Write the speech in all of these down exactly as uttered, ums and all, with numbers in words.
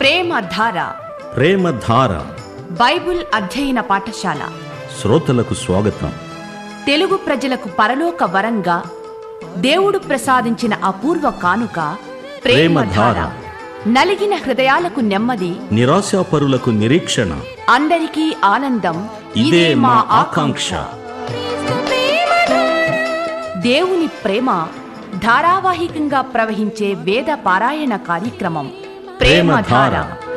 ప్రేమధార ప్రేమధార Bible అధ్యయన పాఠశాల శ్రోతలకు స్వాగతం. తెలుగు ప్రజలకు పరలోక వరంగా దేవుడు ప్రసాదించిన అపూర్వ కానుక ప్రేమధార. నలిగిన హృదయాలకు నెమ్మది, నిరాశాపరులకు నిరీక్షణ, అందరికీ ఆనందం. ఇదే మా ఆకాంక్ష. దేవుని ప్రేమ ధారావాహికంగా ప్రవహించే వేద పారాయణ కార్యక్రమం ప్రేమధార.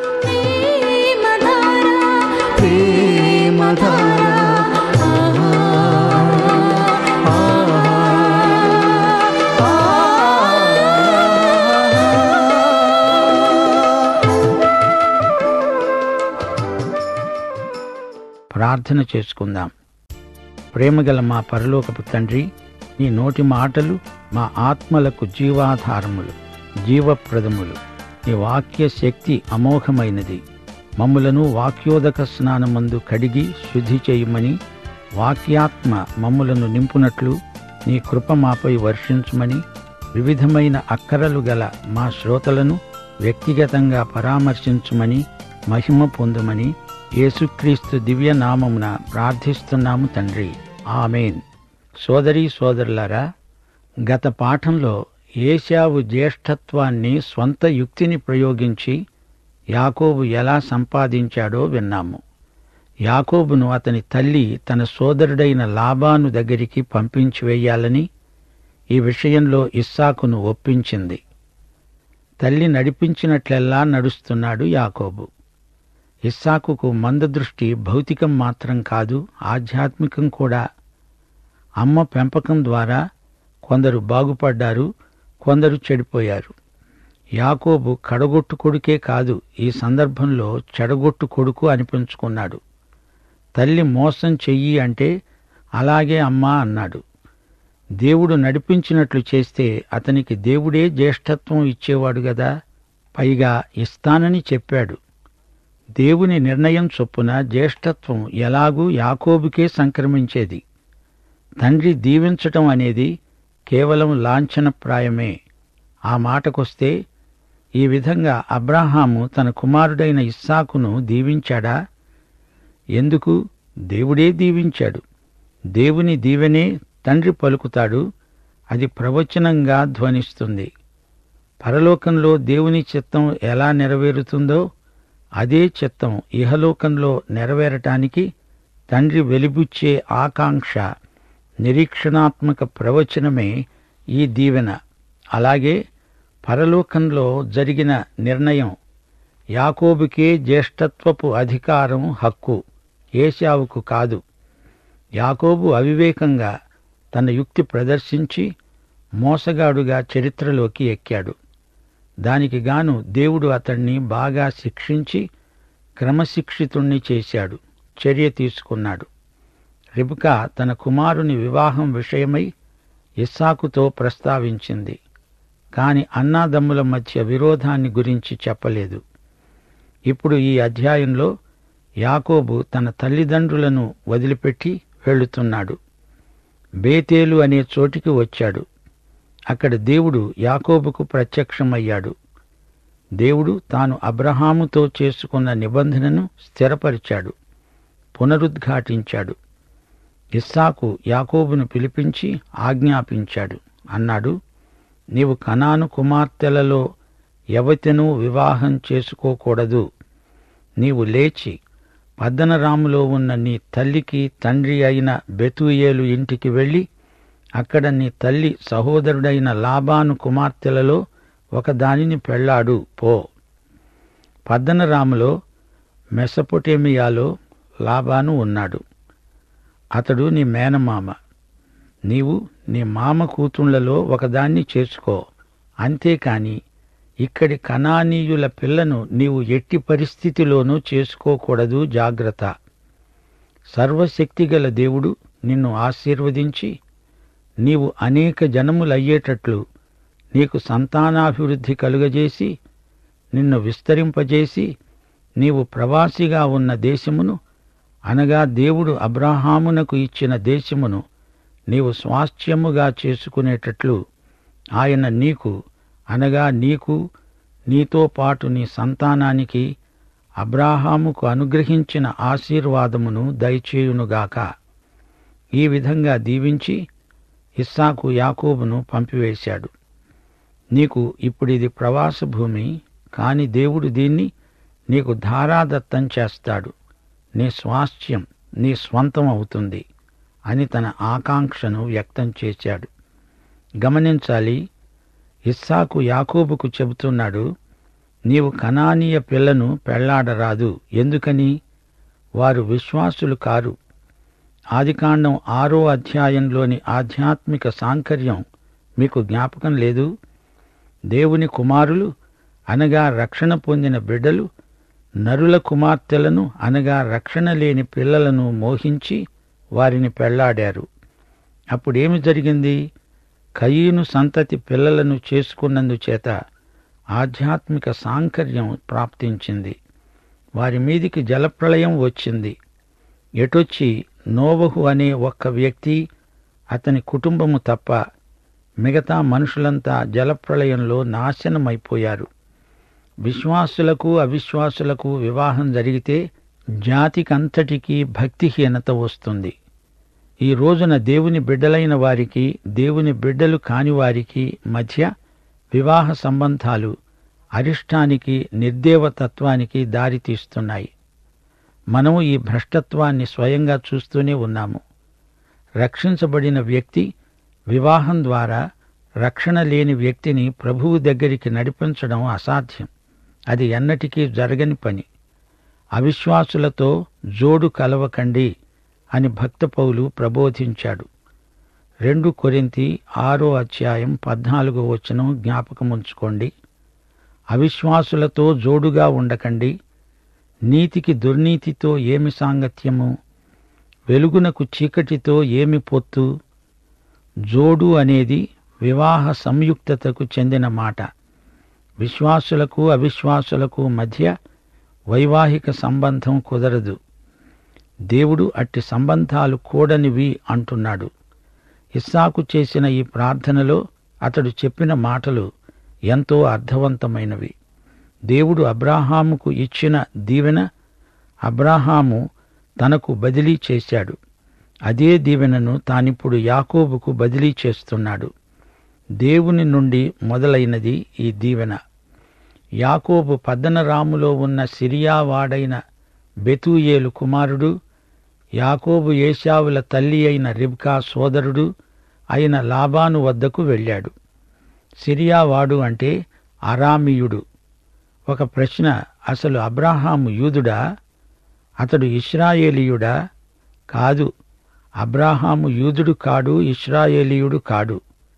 ప్రార్థన చేసుకుందాం. ప్రేమగల మా పరలోకపు తండ్రి, నీ నోటి మాటలు మా ఆత్మలకు జీవాధారములు, జీవప్రదములు. నీ వాక్య శక్తి అమోఘమైనది. మమ్ములను వాక్యోదక స్నానమందు కడిగి శుద్ధి చేయమని, వాక్యాత్మ మమ్ములను నింపునట్లు నీ కృప మాపై వర్షించమని, వివిధమైన అక్కరలు గల మా శ్రోతలను వ్యక్తిగతంగా పరామర్శించమని, మహిమ పొందమని యేసుక్రీస్తు దివ్య నామమున ప్రార్థిస్తున్నాము తండ్రి, ఆమేన్. సోదరీ సోదరులారా, గత పాఠంలో ఏశావు జ్యేష్ఠత్వాన్ని స్వంత యుక్తిని ప్రయోగించి యాకోబు ఎలా సంపాదించాడో విన్నాము. యాకోబును అతని తల్లి తన సోదరుడైన లాబాను దగ్గరికి పంపించి వేయాలని ఈ విషయంలో ఇస్సాకును ఒప్పించింది. తల్లి నడిపించినట్లెల్లా నడుస్తున్నాడు యాకోబు. ఇస్సాకుకు మందదృష్టి భౌతికం మాత్రం కాదు, ఆధ్యాత్మికం కూడా. అమ్మ పెంపకం ద్వారా కొందరు బాగుపడ్డారు, కొందరు చెడిపోయారు. యాకోబు కడగొట్టు కొడుకే కాదు, ఈ సందర్భంలో చెడగొట్టు కొడుకు అనిపించుకున్నాడు. తల్లి మోసం చెయ్యి అంటే అలాగే అమ్మా అన్నాడు. దేవుడు నడిపించినట్లు చేస్తే అతనికి దేవుడే జ్యేష్ఠత్వం ఇచ్చేవాడు గదా. పైగా ఇస్తానని చెప్పాడు. దేవుని నిర్ణయం చొప్పున జ్యేష్ఠత్వం ఎలాగూ యాకోబుకే సంక్రమించేది. తండ్రి దీవించటం అనేది కేవలం లాంఛనప్రాయమే. ఆ మాటకొస్తే, ఈ విధంగా అబ్రాహాము తన కుమారుడైన ఇస్సాకును దీవించాడా? ఎందుకు? దేవుడే దీవించాడు. దేవుని దీవెనే తండ్రి పలుకుతాడు. అది ప్రవచనంగా ధ్వనిస్తుంది. పరలోకంలో దేవుని చిత్తం ఎలా నెరవేరుతుందో అదే చిత్తం ఇహలోకంలో నెరవేరటానికి తండ్రి వెలిబుచ్చే ఆకాంక్ష, నిరీక్షణాత్మక ప్రవచనమే ఈ దీవెన. అలాగే పరలోకంలో జరిగిన నిర్ణయం యాకోబుకే జ్యేష్ఠత్వపు అధికారం, హక్కు, ఏశావుకు కాదు. యాకోబు అవివేకంగా తన యుక్తి ప్రదర్శించి మోసగాడుగా చరిత్రలోకి ఎక్కాడు. దానికి గాను దేవుడు అతణ్ణి బాగా శిక్షించి క్రమశిక్షితుణ్ణి చేశాడు, చర్య తీసుకున్నాడు. రిబ్కా తన కుమారుని వివాహం విషయమై ఇస్సాకుతో ప్రస్తావించింది. కాని అన్నాదమ్ముల మధ్య విరోధాన్ని గురించి చెప్పలేదు. ఇప్పుడు ఈ అధ్యాయంలో యాకోబు తన తల్లిదండ్రులను వదిలిపెట్టి వెళుతున్నాడు. బేతేలు అనే చోటికి వచ్చాడు. అక్కడ దేవుడు యాకోబుకు ప్రత్యక్షమయ్యాడు. దేవుడు తాను అబ్రహాముతో చేసుకున్న నిబంధనను స్థిరపరిచాడు, పునరుద్ఘాటించాడు. ఇస్సాకు యాకోబును పిలిపించి ఆజ్ఞాపించాడు. అన్నాడు, నీవు కనాను కుమార్తెలలో ఎవతెనూ వివాహం చేసుకోకూడదు. నీవు లేచి పద్దనరాములో ఉన్న నీ తల్లికి తండ్రి అయిన బెతూయేలు ఇంటికి వెళ్ళి అక్కడ నీ తల్లి సహోదరుడైన లాబాను కుమార్తెలలో ఒకదానిని పెళ్లాడు పో. పద్దనరాములో మెసొపొటేమియాలో లాబాను ఉన్నాడు. అతడు నీ మేనమామ. నీవు నీ మామ కూతుళ్లలో ఒకదాన్ని చేసుకో. అంతేకాని ఇక్కడి కనానీయుల పిల్లను నీవు ఎట్టి పరిస్థితిలోనూ చేసుకోకూడదు. జాగ్రత్త. సర్వశక్తిగల దేవుడు నిన్ను ఆశీర్వదించి నీవు అనేక జనములయ్యేటట్లు నీకు సంతానాభివృద్ధి కలుగజేసి నిన్ను విస్తరింపజేసి నీవు ప్రవాసిగా ఉన్న దేశమును, అనగా దేవుడు అబ్రాహామునకు ఇచ్చిన దేశమును నీవు స్వాస్థ్యముగా చేసుకునేటట్లు ఆయన నీకు అనగా నీకు నీతో పాటు నీ సంతానానికి అబ్రాహాముకు అనుగ్రహించిన ఆశీర్వాదమును దయచేయునుగాక. ఈ విధంగా దీవించి ఇస్సాకు యాకోబును పంపివేశాడు. నీకు ఇప్పుడిది ప్రవాస భూమి, కాని దేవుడు దీన్ని నీకు ధారాదత్తం చేస్తాడు. నీ స్వాస్థ్యం, నీ స్వంతం అవుతుంది అని తన ఆకాంక్షను వ్యక్తం చేశాడు. గమనించాలి, ఇస్సాకు యాకోబుకు చెబుతున్నాడు, నీవు కనానీయ పిల్లను పెళ్లాడరాదు. ఎందుకని? వారు విశ్వాసులు కారు. ఆదికాండం ఆరో అధ్యాయంలోని ఆధ్యాత్మిక సాంకర్యం మీకు జ్ఞాపకం లేదు? దేవుని కుమారులు అనగా రక్షణ పొందిన బిడ్డలు నరుల కుమార్తెలను అనగా రక్షణ లేని పిల్లలను మోహించి వారిని పెళ్లాడారు. అప్పుడేమి జరిగింది? కయీను సంతతి పిల్లలను చేసుకున్నందుచేత ఆధ్యాత్మిక సాంకర్యం ప్రాప్తించింది. వారి మీదికి జలప్రళయం వచ్చింది. ఎటొచ్చి నోవహు అనే ఒక్క వ్యక్తి, అతని కుటుంబము తప్ప మిగతా మనుషులంతా జలప్రళయంలో నాశనమైపోయారు. విశ్వాసులకు అవిశ్వాసులకు వివాహం జరిగితే జాతికంతటికీ భక్తిహీనత వస్తుంది. ఈ రోజున దేవుని బిడ్డలైన వారికి, దేవుని బిడ్డలు కాని వారికి మధ్య వివాహ సంబంధాలు అరిష్టానికి, నిర్దేవతత్వానికి దారితీస్తున్నాయి. మనము ఈ భ్రష్టత్వాన్ని స్వయంగా చూస్తూనే ఉన్నాము. రక్షించబడిన వ్యక్తి వివాహం ద్వారా రక్షణ లేని వ్యక్తిని ప్రభువు దగ్గరికి నడిపించడం అసాధ్యం. అది ఎన్నటికీ జరగని పని. అవిశ్వాసులతో జోడు కలవకండి అని భక్త పౌలు ప్రబోధించాడు. రెండు కొరింథీ ఆరో అధ్యాయం పద్నాలుగో వచనం జ్ఞాపకముంచుకోండి. అవిశ్వాసులతో జోడుగా ఉండకండి. నీతికి దుర్నీతితో ఏమి సాంగత్యము? వెలుగునకు చీకటితో ఏమి పొత్తు? జోడు అనేది వివాహ సంయుక్తతకు చెందిన మాట. విశ్వాసులకు అవిశ్వాసులకు మధ్య వైవాహిక సంబంధం కుదరదు. దేవుడు అట్టి సంబంధాలు కూడనివి అంటున్నాడు. ఇస్సాకు చేసిన ఈ ప్రార్థనలో అతడు చెప్పిన మాటలు ఎంతో అర్థవంతమైనవి. దేవుడు అబ్రాహాముకు ఇచ్చిన దీవెన అబ్రాహాము తనకు బదిలీ చేశాడు. అదే దీవెనను తానిప్పుడు యాకోబుకు బదిలీ చేస్తున్నాడు. దేవుని నుండి మొదలైనది ఈ దీవెన. యాకోబు పద్దనరాములో ఉన్న సిరియావాడైన బెతూయేలు కుమారుడు, యాకోబు ఏశావుల తల్లి అయిన రిబ్కా సోదరుడు అయిన లాబాను వద్దకు వెళ్ళాడు. సిరియావాడు అంటే అరామీయుడు. ఒక ప్రశ్న, అసలు అబ్రాహాము యూదుడా? అతడు ఇశ్రాయేలీయుడా? కాదు, అబ్రాహాము యూదుడు కాడు, ఇశ్రాయేలీయుడు కాడు.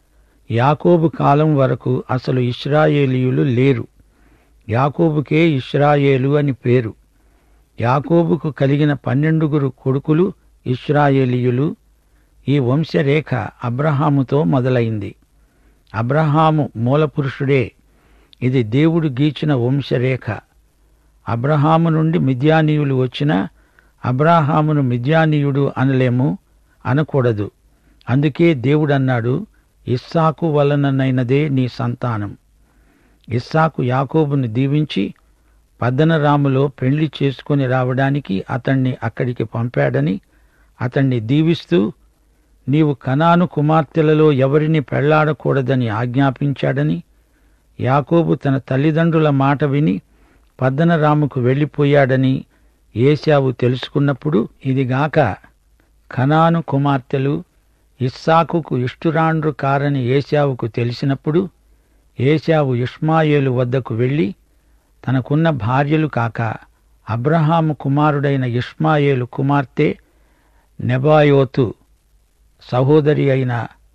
యాకోబు కాలం వరకు అసలు ఇశ్రాయేలీయులు లేరు. యాకోబుకే ఇశ్రాయేలు అని పేరు. యాకోబుకు కలిగిన పన్నెండుగురు కొడుకులు ఇశ్రాయేలీయులు. ఈ వంశరేఖ అబ్రహాముతో మొదలైంది. అబ్రహాము మూలపురుషుడే. ఇది దేవుడు గీచిన వంశరేఖ. అబ్రహాము నుండి మిద్యానీయులు వచ్చినా అబ్రాహామును మిద్యానీయుడు అనలేము, అనకూడదు. అందుకే దేవుడన్నాడు, ఇస్సాకు వలననైనదే నీ సంతానం. ఇస్సాకు యాకోబును దీవించి పద్దనరాములో పెళ్లి చేసుకుని రావడానికి అతణ్ణి అక్కడికి పంపాడని, అతణ్ణి దీవిస్తూ నీవు కనాను కుమార్తెలలో ఎవరిని పెళ్లాడకూడదని ఆజ్ఞాపించాడని, యాకోబు తన తల్లిదండ్రుల మాట విని పద్దనరాముకు వెళ్ళిపోయాడని ఏశావు తెలుసుకున్నప్పుడు, ఇదిగాక కనాను కుమార్తెలు ఇస్సాకుకు ఇష్టురాండ్రు కారని ఏశావుకు తెలిసినప్పుడు, ఏశావు ఇష్మాయేలు వద్దకు వెళ్ళి తనకున్న భార్యలు కాక అబ్రహాము కుమారుడైన ఇష్మాయేలు కుమార్తె నెబాయోతు సహోదరి అయిన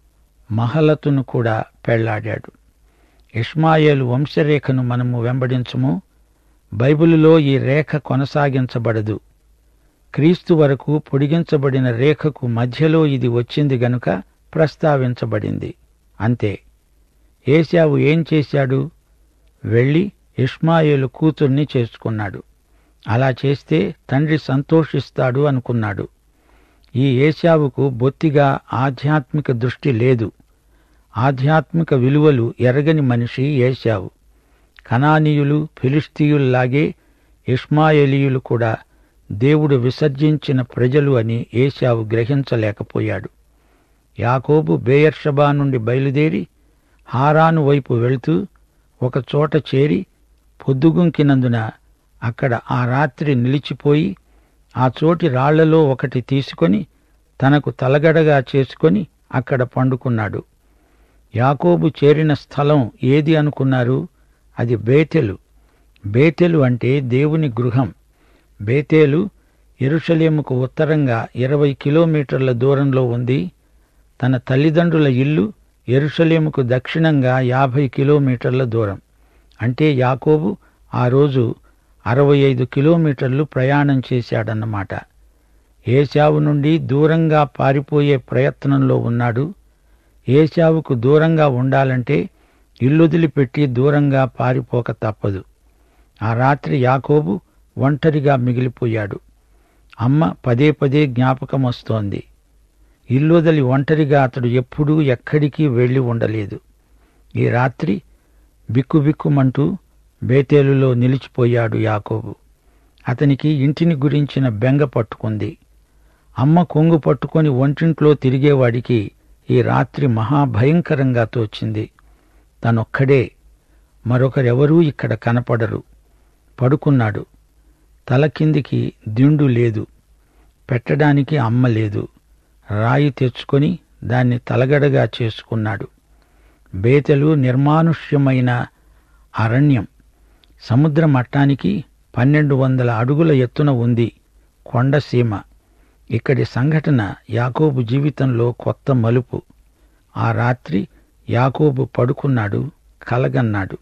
మహలతును కూడా పెళ్లాడాడు. ఇష్మాయేలు వంశరేఖను మనము వెంబడించము. బైబిలులో ఈ రేఖ కొనసాగించబడదు. క్రీస్తు వరకు పొడిగించబడిన రేఖకు మధ్యలో ఇది వచ్చింది గనుక ప్రస్తావించబడింది అంతే. ఏశావు ఏం చేశాడు? వెళ్ళి ఇష్మాయేలు కూతుర్ని చేసుకున్నాడు. అలా చేస్తే తండ్రి సంతోషిస్తాడు అనుకున్నాడు. ఈ ఏశావుకు బొత్తిగా ఆధ్యాత్మిక దృష్టి లేదు. ఆధ్యాత్మిక విలువలు ఎరగని మనిషి ఏశావు. కనానీయులు, ఫిలిష్తీయుల్లాగే ఇష్మాయేలీయులు కూడా దేవుడు విసర్జించిన ప్రజలు అని ఏశావు గ్రహించలేకపోయాడు. యాకోబు బెయేర్షెబా నుండి బయలుదేరి హారాను వైపు వెళుతూ ఒకచోట చేరి పొద్దుగుంకినందున అక్కడ ఆ రాత్రి నిలిచిపోయి ఆ చోటి రాళ్లలో ఒకటి తీసుకొని తనకు తలగడగా చేసుకొని అక్కడ పండుకున్నాడు. యాకోబు చేరిన స్థలం ఏది అనుకున్నారు? అది బేతెలు. బేతెలు అంటే దేవుని గృహం. బేతేలు యెరూషలేముకు ఉత్తరంగా ఇరవై కిలోమీటర్ల దూరంలో ఉంది. తన తల్లిదండ్రుల ఇల్లు యెరూషలేముకు దక్షిణంగా యాభై కిలోమీటర్ల దూరం. అంటే యాకోబు ఆ రోజు అరవై ఐదు కిలోమీటర్లు ప్రయాణం చేశాడన్నమాట. ఏశావు నుండి దూరంగా పారిపోయే ప్రయత్నంలో ఉన్నాడు. ఏశావుకు దూరంగా ఉండాలంటే ఇల్లుదిలిపెట్టి దూరంగా పారిపోక తప్పదు. ఆ రాత్రి యాకోబు ఒంటరిగా మిగిలిపోయాడు. అమ్మ పదే పదే జ్ఞాపకం వస్తోంది. ఇల్లుదలి ఒంటరిగా అతడు ఎప్పుడూ ఎక్కడికి వెళ్లి ఉండలేదు. ఈ రాత్రి బిక్కుబిక్కుమంటూ బేతేలులో నిలిచిపోయాడు యాకోబు. అతనికి ఇంటిని గురించిన బెంగ పట్టుకుంది. అమ్మ కొంగు పట్టుకొని ఒంటింట్లో తిరిగేవాడికి ఈ రాత్రి మహాభయంకరంగా తోచింది. తనొక్కడే, మరొకరెవరూ ఇక్కడ కనపడరు. పడుకున్నాడు. తల కిందికి దిండు లేదు, పెట్టడానికి అమ్మ లేదు. రాయి తెచ్చుకొని దాన్ని తలగడగా చేసుకున్నాడు. బేతెలు నిర్మానుష్యమైన అరణ్యం. సముద్ర మట్టానికి పన్నెండు వందల అడుగుల ఎత్తున ఉంది కొండసీమ. ఇక్కడి సంఘటన యాకోబు జీవితంలో కొత్త మలుపు. ఆ రాత్రి యాకోబు పడుకున్నాడు, కలగన్నాడు.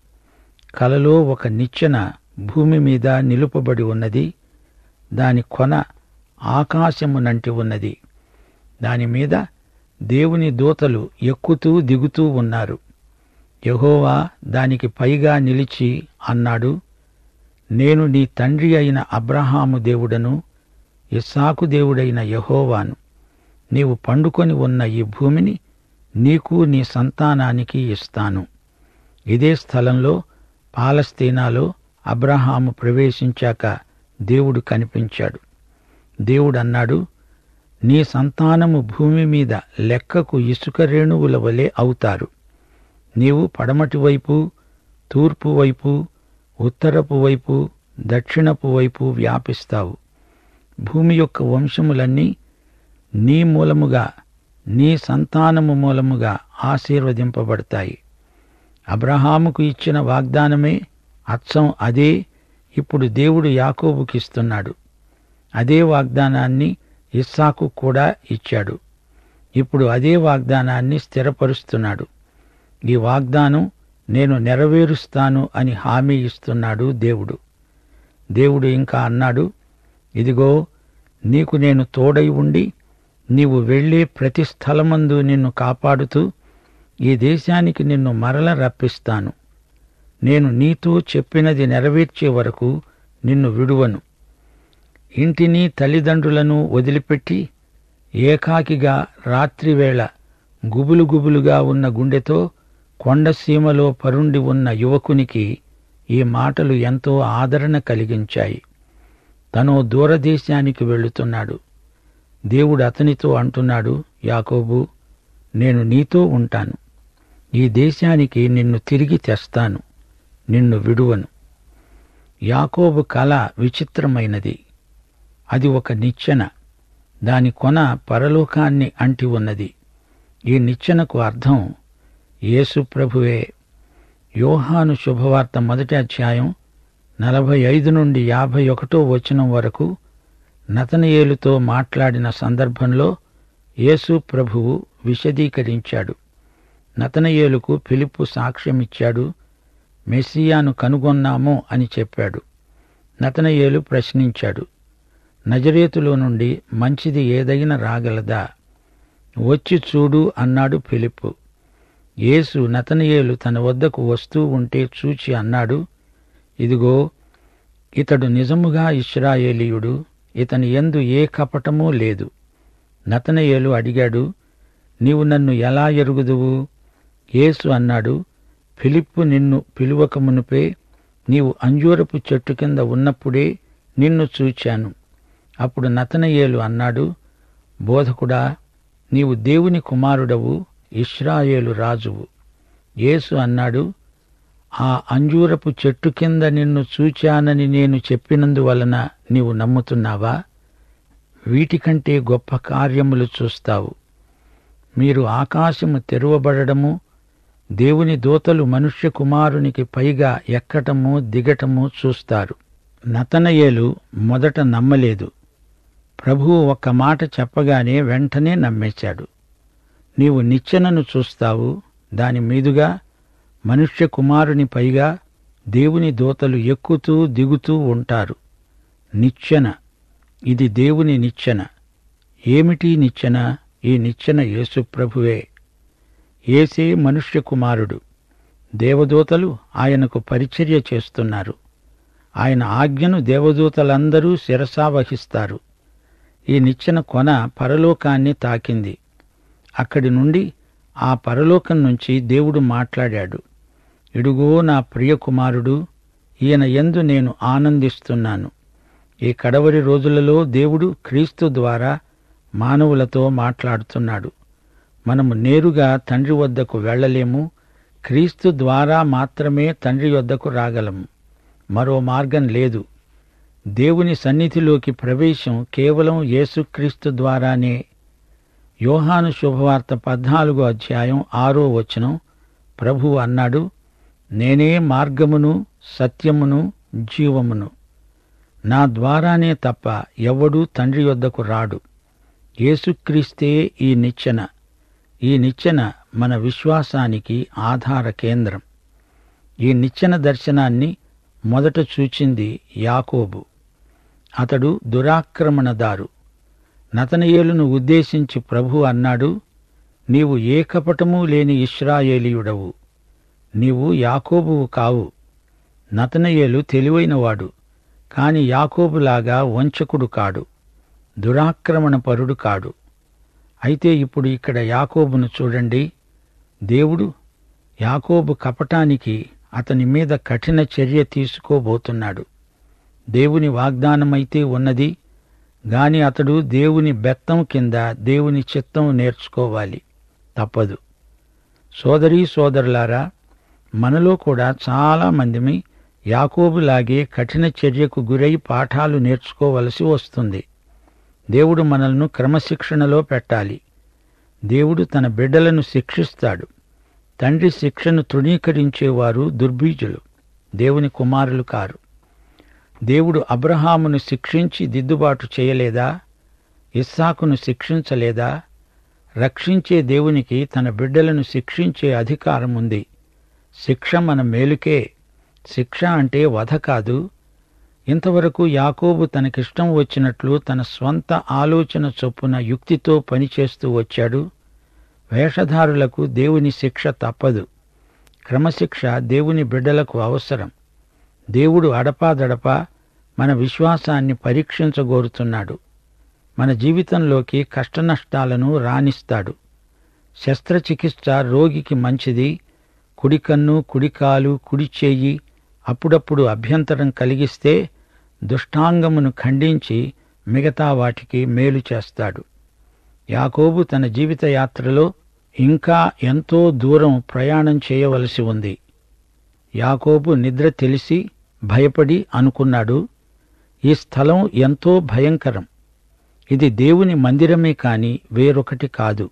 కలలో ఒక నిచ్చెన భూమి మీద నిలుపబడి ఉన్నది. దాని కొన ఆకాశమునంటి ఉన్నది. దానిమీద దేవుని దూతలు ఎక్కుతూ దిగుతూ ఉన్నారు. యెహోవా దానికి పైగా నిలిచి అన్నాడు, నేను నీ తండ్రి అయిన అబ్రహాము దేవుడను, ఇస్సాకు దేవుడైన యెహోవాను. నీవు పండుకొని ఉన్న ఈ భూమిని నీకు నీ సంతానానికి ఇస్తాను. ఇదే స్థలంలో పాలస్తీనాలో అబ్రహాము ప్రవేశించాక దేవుడు కనిపించాడు. దేవుడన్నాడు, నీ సంతానము భూమి మీద లెక్కకు ఇసుక రేణువుల వలె అవుతారు. నీవు పడమటి వైపు, తూర్పు వైపు, ఉత్తరపు వైపు, దక్షిణపు వైపు వ్యాపిస్తావు. భూమి యొక్క వంశములన్నీ నీ మూలముగా, నీ సంతానము మూలముగా ఆశీర్వదింపబడతాయి. అబ్రహాముకు ఇచ్చిన వాగ్దానమే అచ్చం అదే ఇప్పుడు దేవుడు యాకోబుకిస్తున్నాడు. అదే వాగ్దానాన్ని ఇస్సాకు కూడా ఇచ్చాడు. ఇప్పుడు అదే వాగ్దానాన్ని స్థిరపరుస్తున్నాడు. ఈ వాగ్దానం నేను నెరవేరుస్తాను అని హామీ ఇస్తున్నాడు దేవుడు. దేవుడు ఇంకా అన్నాడు, ఇదిగో నీకు నేను తోడై ఉండి నీవు వెళ్ళే ప్రతి స్థలమందు నిన్ను కాపాడుతూ ఈ దేశానికి నిన్ను మరల రప్పిస్తాను. నేను నీతో చెప్పినది నెరవేర్చే వరకు నిన్ను విడువను. ఇంటిని తల్లిదండ్రులను వదిలిపెట్టి ఏకాకిగా రాత్రివేళ గుబులు గుబులుగా ఉన్న గుండెతో కొండసీమలో పరుండి ఉన్న యువకునికి ఈ మాటలు ఎంతో ఆదరణ కలిగించాయి. తనో దూరదేశానికి వెళుతున్నాడు. దేవుడు అతనితో అంటున్నాడు, యాకోబు, నేను నీతో ఉంటాను. ఈ దేశానికి నిన్ను తిరిగి తెస్తాను, నిన్ను విడువను. యాకోబు కల విచిత్రమైనది. అది ఒక నిచ్చెన. దాని కొన పరలోకాన్ని అంటి ఉన్నది. ఈ నిచ్చెనకు అర్థం యేసు ప్రభువే. యోహాను శుభవార్త మొదటి అధ్యాయం నలభై ఐదు నుండి యాభై ఒకటో వచనం వరకు నతనయేలుతో మాట్లాడిన సందర్భంలో యేసు ప్రభువు విశదీకరించాడు. నతనయేలుకు ఫిలిప్పు సాక్ష్యమిచ్చాడు. మెస్సియాను కనుగొన్నాము అని చెప్పాడు. నతనయేలు ప్రశ్నించాడు, నజరేతులో నుండి మంచిది ఏదైనా రాగలదా? వచ్చి చూడు అన్నాడు ఫిలిప్పు. యేసు నతనయేలు తన వద్దకు వస్తూ ఉంటే చూచి అన్నాడు, ఇదిగో ఇతడు నిజముగా ఇశ్రాయేలీయుడు, ఇతని యందు ఏ కపటమూ లేదు. నతనయేలు అడిగాడు, నీవు నన్ను ఎలా ఎరుగుదువు? యేసు అన్నాడు, ఫిలిప్పు నిన్ను పిలువక మునుపే నీవు అంజూరపు చెట్టు కింద ఉన్నప్పుడే నిన్ను చూచాను. అప్పుడు నతనయేలు అన్నాడు, బోధకుడా, నీవు దేవుని కుమారుడవు, ఇశ్రాయేలు రాజువు. యేసు అన్నాడు, ఆ అంజూరపు చెట్టు కింద నిన్ను చూచానని నేను చెప్పినందువలన నీవు నమ్ముతున్నావా? వీటికంటే గొప్ప కార్యములు చూస్తావు. మీరు ఆకాశము తెరవబడము, దేవుని దూతలు మనుష్య కుమారునికి పైగా ఎక్కటము దిగటము చూస్తారు. నతనయేలు మొదట నమ్మలేదు. ప్రభువు ఒక్క మాట చెప్పగానే వెంటనే నమ్మేశాడు. నీవు నిచ్చెనను చూస్తావు, దాని మీదుగా మనుష్య కుమారుని పైగా దేవుని దూతలు ఎక్కుతూ దిగుతూ ఉంటారు. నిచ్చెన, ఇది దేవుని నిచ్చెన. ఏమిటి నిచ్చెన? ఈ నిచ్చెన యేసుప్రభువే. యేసే మనుష్య కుమారుడు. దేవదూతలు ఆయనకు పరిచర్య చేస్తున్నారు. ఆయన ఆజ్ఞను దేవదూతలందరూ శిరసావహిస్తారు. ఈ నిచ్చెన కొన పరలోకాన్ని తాకింది. అక్కడి నుండి, ఆ పరలోకం నుంచి దేవుడు మాట్లాడాడు. ఇడుగో నా ప్రియ కుమారుడు, ఈయన యందు నేను ఆనందిస్తున్నాను. ఈ కడవరి రోజులలో దేవుడు క్రీస్తు ద్వారా మానవులతో మాట్లాడుతున్నాడు. మనము నేరుగా తండ్రి వద్దకు వెళ్లలేము. క్రీస్తు ద్వారా మాత్రమే తండ్రి వద్దకు రాగలము. మరో మార్గం లేదు. దేవుని సన్నిధిలోకి ప్రవేశం కేవలం యేసుక్రీస్తు ద్వారానే. యోహాను శుభవార్త పద్నాలుగో అధ్యాయం ఆరో వచనం ప్రభువు అన్నాడు, నేనే మార్గమును సత్యమును జీవమును. నా ద్వారానే తప్ప ఎవ్వడూ తండ్రి యొద్దకు రాడు. యేసుక్రీస్తే ఈ నిచ్చెన. ఈ నిచ్చెన మన విశ్వాసానికి ఆధార కేంద్రం. ఈ నిచ్చెన దర్శనాన్ని మొదట చూచింది యాకోబు. అతడు దురాక్రమణదారు. నతనయేలును ఉద్దేశించి ప్రభు అన్నాడు, నీవు ఏ కపటమూ లేని ఇశ్రాయేలీయుడవు. నీవు యాకోబువు కావు. నతనయేలు తెలివైనవాడు, కాని యాకోబులాగా వంచకుడు కాడు, దురాక్రమణపరుడు కాడు. అయితే ఇప్పుడు ఇక్కడ యాకోబును చూడండి. దేవుడు యాకోబు కపటానికి అతని మీద కఠిన చర్య తీసుకోబోతున్నాడు. దేవుని వాగ్దానమైతే ఉన్నది, గాని అతడు దేవుని బెత్తం కింద దేవుని చిత్తం నేర్చుకోవాలి. తప్పదు. సోదరీ సోదరులారా, మనలో కూడా చాలా మందిమి యాకోబులాగే కఠిన చర్యకు గురై పాఠాలు నేర్చుకోవలసి వస్తుంది. దేవుడు మనల్ని క్రమశిక్షణలో పెట్టాలి. దేవుడు తన బిడ్డలను శిక్షిస్తాడు. తండ్రి శిక్షను తృణీకరించేవారు దుర్బీజులు, దేవుని కుమారులు కారు. దేవుడు అబ్రహామును శిక్షించి దిద్దుబాటు చేయలేదా? ఇస్సాకును శిక్షించలేదా? రక్షించే దేవునికి తన బిడ్డలను శిక్షించే అధికారం ఉంది. శిక్ష మన మేలుకే. శిక్ష అంటే వధ కాదు. ఇంతవరకు యాకోబు తనకిష్టం వచ్చినట్లు తన స్వంత ఆలోచన చొప్పున యుక్తితో పనిచేస్తూ వచ్చాడు. వేషధారులకు దేవుని శిక్ష తప్పదు. క్రమశిక్ష దేవుని బిడ్డలకు అవసరం. దేవుడు అడపాదడపా మన విశ్వాసాన్ని పరీక్షించగోరుతున్నాడు. మన జీవితంలోకి కష్టనష్టాలను రానిస్తాడు. శస్త్రచికిత్స రోగికి మంచిది. కుడికన్ను, కుడికాలు, కుడి చెయ్యి అప్పుడప్పుడు అభ్యంతరం కలిగిస్తే దుష్టాంగమును ఖండించి మిగతా వాటికి మేలు చేస్తాడు. యాకోబు తన జీవిత యాత్రలో ఇంకా ఎంతో దూరం ప్రయాణం చేయవలసి ఉంది. యాకోబు నిద్ర తెలిసి భయపడి అనుకున్నాడు, ఈ స్థలం ఎంతో భయంకరం. ఇది దేవుని మందిరమే కాని వేరొకటి కాదు.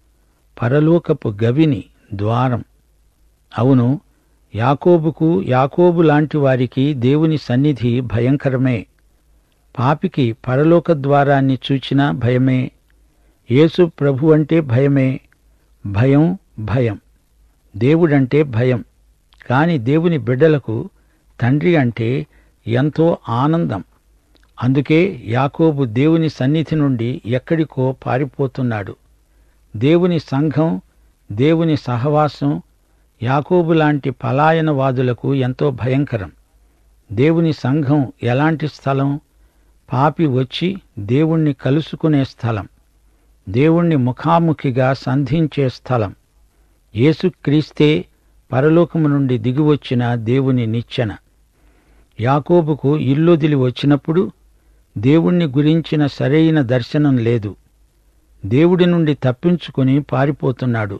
పరలోకపు గవిని, ద్వారం. అవును, యాకోబుకు, యాకోబు లాంటి వారికి దేవుని సన్నిధి భయంకరమే. పాపికి పరలోక ద్వారాన్ని చూచినా భయమే. యేసు ప్రభు అంటే భయమే. భయం భయం. దేవుడంటే భయం. కాని దేవుని బిడ్డలకు తండ్రి అంటే ఎంతో ఆనందం. అందుకే యాకోబు దేవుని సన్నిధి నుండి ఎక్కడికో పారిపోతున్నాడు. దేవుని సంఘం, దేవుని సహవాసం యాకోబు లాంటి పలాయనవాదులకు ఎంతో భయంకరం. దేవుని సంఘం ఎలాంటి స్థలం? పాపి వచ్చి దేవుణ్ణి కలుసుకునే స్థలం, దేవుణ్ణి ముఖాముఖిగా సంధించే స్థలం. యేసుక్రీస్తే పరలోకము నుండి దిగివచ్చిన దేవుని నిచ్చెన. యాకోబుకు ఇల్లొదిలి వచ్చినప్పుడు దేవుణ్ణి గురించిన సరైన దర్శనం లేదు. దేవుడి నుండి తప్పించుకుని పారిపోతున్నాడు.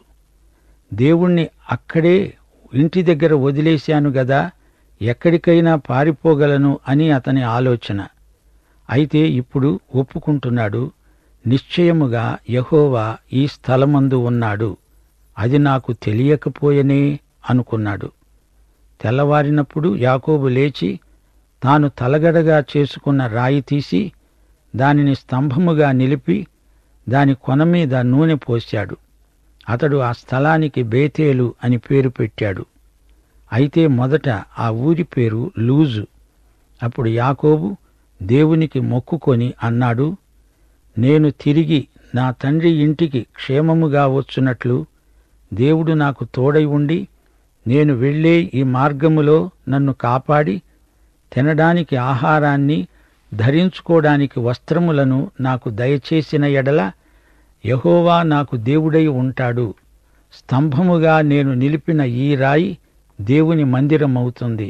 దేవుణ్ణి అక్కడే ఇంటి దగ్గర వదిలేశాను గదా, ఎక్కడికైనా పారిపోగలను అని అతని ఆలోచన. అయితే ఇప్పుడు ఒప్పుకుంటున్నాడు, నిశ్చయముగా యెహోవా ఈ స్థలమందు ఉన్నాడు, అది నాకు తెలియకపోయనే అనుకున్నాడు. తెల్లవారినప్పుడు యాకోబు లేచి తాను తలగడగా చేసుకున్న రాయి తీసి దానిని స్తంభముగా నిలిపి దాని కొన మీద నూనె పోశాడు. అతడు ఆ స్థలానికి బేతేలు అని పేరు పెట్టాడు. అయితే మొదట ఆ ఊరి పేరు లూజు. అప్పుడు యాకోబు దేవునికి మొక్కుకొని అన్నాడు, నేను తిరిగి నా తండ్రి ఇంటికి క్షేమముగా వచ్చునట్లు దేవుడు నాకు తోడై ఉండి నేను వెళ్ళే ఈ మార్గములో నన్ను కాపాడి తినడానికి ఆహారాన్ని, ధరించుకోవడానికి వస్త్రములను నాకు దయచేసిన ఎడల యెహోవా నాకు దేవుడై ఉంటాడు. స్తంభముగా నేను నిలిపిన ఈ రాయి దేవుని మందిరమవుతుంది.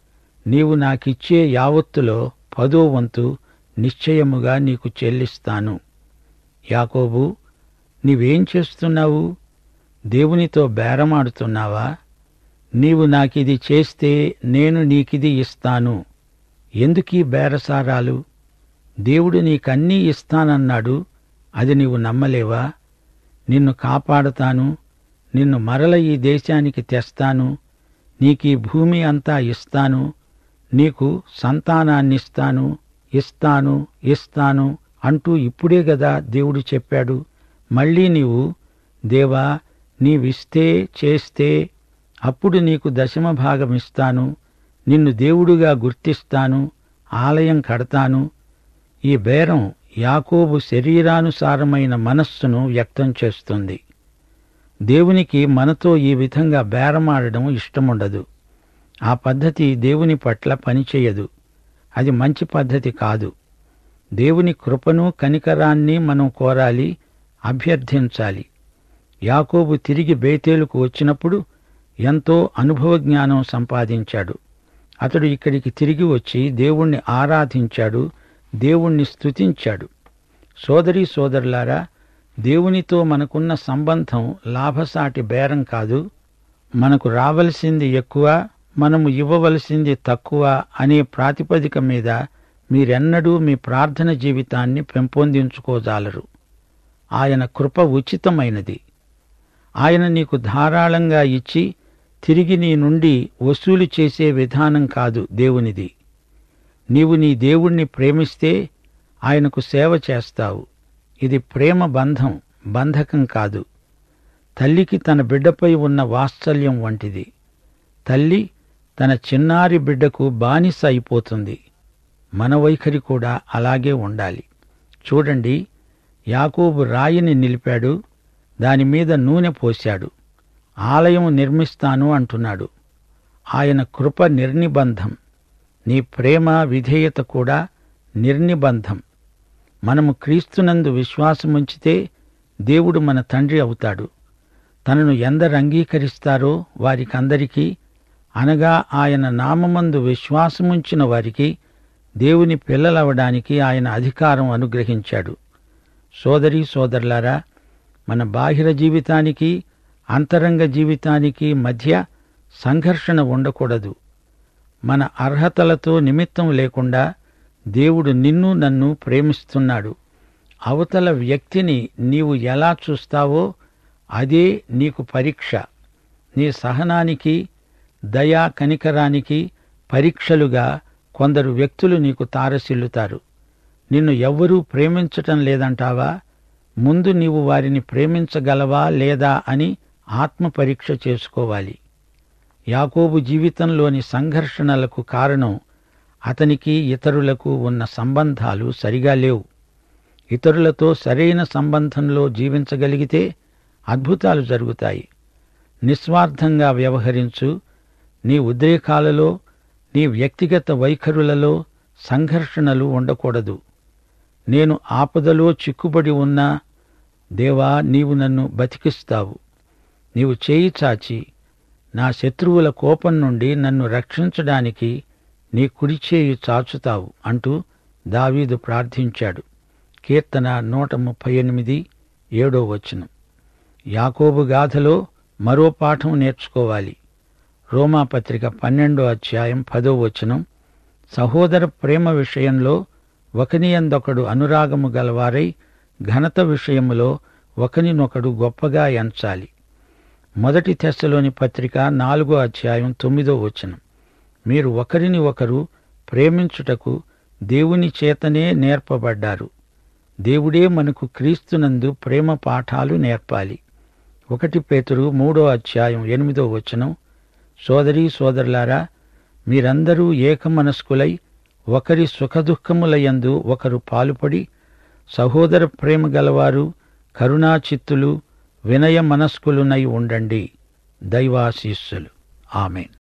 నీవు నాకిచ్చే యావత్తులో పదో వంతు నిశ్చయముగా నీకు చెల్లిస్తాను. యాకోబు, నీవేం చేస్తున్నావు? దేవునితో బేరమాడుతున్నావా? నీవు నాకిది చేస్తే నేను నీకిది ఇస్తాను. ఎందుకీ బేరసారాలు? దేవుడు నీకన్నీ ఇస్తానన్నాడు, అది నీవు నమ్మలేవా? నిన్ను కాపాడతాను, నిన్ను మరల ఈ దేశానికి తెస్తాను, నీకీ భూమి అంతా ఇస్తాను, నీకు సంతానాన్నిస్తాను, ఇస్తాను ఇస్తాను అంటూ ఇప్పుడే గదా దేవుడు చెప్పాడు. మళ్ళీ నీవు, దేవా నీవిస్తే చేస్తే అప్పుడు నీకు దశమ భాగమిస్తాను, నిన్ను దేవుడుగా గుర్తిస్తాను, ఆలయం కడతాను. ఈ బేరం యాకోబు శరీరానుసారమైన మనస్సును వ్యక్తం చేస్తుంది. దేవునికి మనతో ఈ విధంగా బేరమాడడం ఇష్టముండదు. ఆ పద్ధతి దేవుని పట్ల పనిచేయదు. అది మంచి పద్ధతి కాదు. దేవుని కృపను కనికరాన్ని మనం కోరాలి, అభ్యర్థించాలి. యాకోబు తిరిగి బేతేలుకు వచ్చినప్పుడు ఎంతో అనుభవ జ్ఞానం సంపాదించాడు. అతడు ఇక్కడికి తిరిగి వచ్చి దేవుణ్ణి ఆరాధించాడు, దేవుణ్ణి స్తుతించాడు. సోదరీ సోదరులారా, దేవునితో మనకున్న సంబంధం లాభసాటి బేరం కాదు. మనకు రావలసింది ఎక్కువ, మనము ఇవ్వవలసింది తక్కువ అనే ప్రాతిపదిక మీద మీరెన్నడూ మీ ప్రార్థన జీవితాన్ని పెంపొందించుకోజాలరు. ఆయన కృప ఉచితమైనది. ఆయన నీకు ధారాళంగా ఇచ్చి తిరిగి నీ నుండి వసూలు చేసే విధానం కాదు దేవునిది. నీవు నీ దేవుణ్ణి ప్రేమిస్తే ఆయనకు సేవ చేస్తావు. ఇది ప్రేమ బంధం, బంధకం కాదు. తల్లికి తన బిడ్డపై ఉన్న వాత్సల్యం వంటిది. తల్లి తన చిన్నారి బిడ్డకు బానిస అయిపోతుంది. మన వైఖరి కూడా అలాగే ఉండాలి. చూడండి, యాకోబు రాయిని నిలిపాడు, దానిమీద నూనె పోశాడు. ఆలయం నిర్మిస్తాను అంటున్నాడు. ఆయన కృప నిర్నిబంధం. నీ ప్రేమ విధేయత కూడా నిర్నిబంధం. మనము క్రీస్తునందు విశ్వాసముంచితే దేవుడు మన తండ్రి అవుతాడు. తనను ఎందరు అంగీకరిస్తారో వారికందరికీ, అనగా ఆయన నామమందు విశ్వాసముంచిన వారికి దేవుని పిల్లలవడానికి ఆయన అధికారం అనుగ్రహించాడు. సోదరీ సోదరులారా, మన బాహిర జీవితానికి అంతరంగ జీవితానికి మధ్య సంఘర్షణ ఉండకూడదు. మన అర్హతలతో నిమిత్తం లేకుండా దేవుడు నిన్ను నన్ను ప్రేమిస్తున్నాడు. అవతల వ్యక్తిని నీవు ఎలా చూస్తావో అదే నీకు పరీక్ష. నీ సహనానికి, దయా కనికరానికి పరీక్షలుగా కొందరు వ్యక్తులు నీకు తారసిల్లుతారు. నిన్ను ఎవ్వరూ ప్రేమించటం లేదంటావా? ముందు నీవు వారిని ప్రేమించగలవా లేదా అని ఆత్మ పరీక్ష చేసుకోవాలి. యాకోబు జీవితంలోని సంఘర్షణలకు కారణం అతనికి ఇతరులకు ఉన్న సంబంధాలు సరిగా లేవు. ఇతరులతో సరైన సంబంధంలో జీవించగలిగితే అద్భుతాలు జరుగుతాయి. నిస్వార్థంగా వ్యవహరించు. నీ ఉద్రేకాలలో, నీ వ్యక్తిగత వైఖరులలో సంఘర్షణలు ఉండకూడదు. నేను ఆపదలో చిక్కుబడి ఉన్నా, దేవా నీవు నన్ను బతికిస్తావు. నీవు చేయి చాచి నా శత్రువుల కోపం నుండి నన్ను రక్షించడానికి నీ కుడిచేయి చాచుతావు అంటూ దావీదు ప్రార్థించాడు. కీర్తన నూట ముప్పై ఎనిమిది ఏడో వచనం. యాకోబు గాథలో మరో పాఠం నేర్చుకోవాలి. రోమాపత్రిక పన్నెండో అధ్యాయం పదో వచనం. సహోదర ప్రేమ విషయంలో ఒకనియందొకడు అనురాగము గలవారై ఘనత విషయములో ఒకనినొకడు గొప్పగా ఎంచాలి. మొదటి తెస్సలోని పత్రిక నాలుగో అధ్యాయం తొమ్మిదో వచనం. మీరు ఒకరిని ఒకరు ప్రేమించుటకు దేవుని చేతనే నేర్పబడ్డారు. దేవుడే మనకు క్రీస్తునందు ప్రేమ పాఠాలు నేర్పాలి. ఒకటి పేతురు మూడో అధ్యాయం ఎనిమిదో వచనం. సోదరీ సోదరులారా, మీరందరూ ఏకమనస్కులై ఒకరి సుఖదుఖములయందు ఒకరు పాలుపడి సహోదర ప్రేమ గలవారు, కరుణాచిత్తులు, వినయ మనస్కులునై ఉండండి. దైవాశీస్సులు. ఆమేన్.